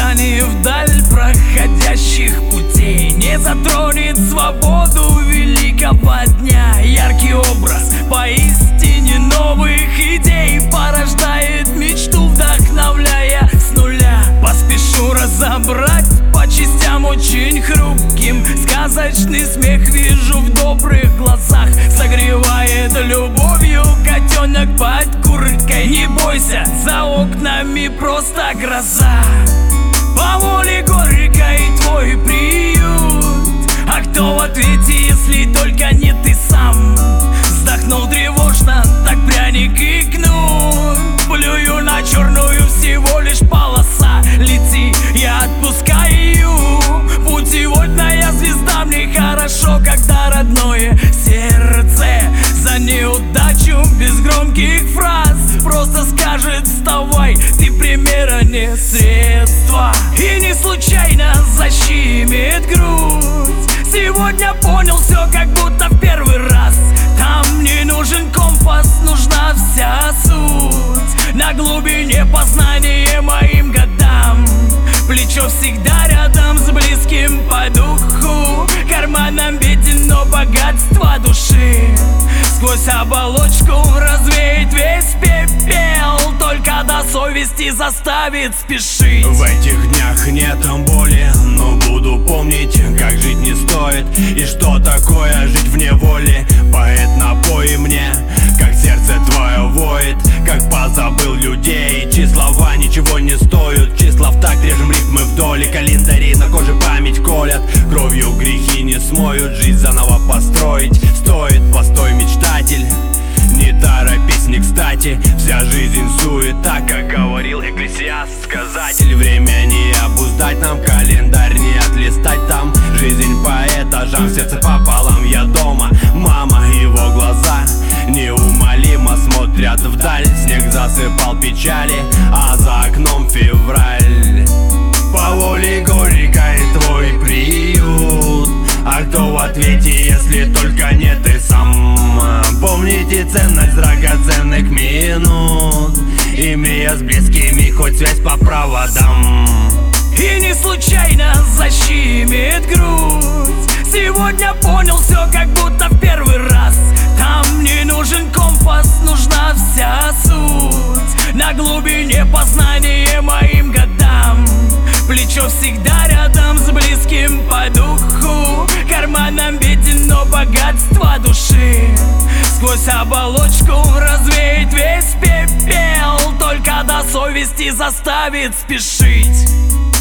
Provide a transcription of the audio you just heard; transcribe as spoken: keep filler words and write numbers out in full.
станет вдаль проходящих путей, не затронет свободу великого дня. Яркий образ поистине новых идей порождает мечту, вдохновляя с нуля. Поспешу разобрать по частям очень хрупким сказочный смех вижу в добрых глазах. Согревает любовью котенок под курткой. Не бойся, за окнами просто гроза. По воле горькой твой приют, а кто в ответе, если только не ты сам? Вздохнул тревожно, так пряник и кнут. Плюю на черную, всего лишь полоса. Лети, я отпускаю. Путеводная звезда, мне хорошо, когда родное сердце за неудачу без громких фраз просто скажет: вставай, ты примера не средство. И не случайно защемит грудь. Сегодня понял все, как будто в первый раз. Там не нужен компас, нужна вся суть. На глубине познания моим годам. Плечо всегда рядом с близким по духу. Карманом беден, но богатство души. Сквозь оболочку развеять весь пепел, только до совести заставит спешить. В этих днях нет боли, но буду помнить, как жить не стоит и что такое жить в неволе. Поэт, напой мне, как сердце твое воет, как позабыл людей, чьи слова ничего не стоят. Числа в такт, режем рифмы вдоль, и календари на коже память колят. Кровью грехи не смоют, жизнь заново построить стоит. Постой, мечтатель, не торопись, не кстати. Вся жизнь суета, как говорил Экклесиаст, сказатель. Время не обуздать нам, календарь не отлистать там. Жизнь по этажам, сердце пополам, я дома. Мама, его глаза неумолимо смотрят вдаль. Снег засыпал печали, а за окном февраль. По воле горькой твой приют, а кто в ответе, если только не ты сам? Помните ценность драгоценных минут, имея с близкими хоть связь по проводам. И не случайно защемит грудь. Сегодня понял все, как будто в первый раз. Там не нужен компас, нужна вся суть. На глубине познания моим годам. Плечо всегда рядом с близким по духу. Карманом беден, но богатство души. Сквозь оболочку развеять весь пепел, только до совести заставит спешить.